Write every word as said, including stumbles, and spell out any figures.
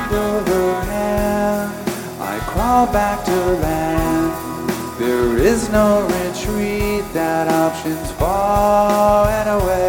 her hand, I crawl back to land. There is no retreat, that option's far and away.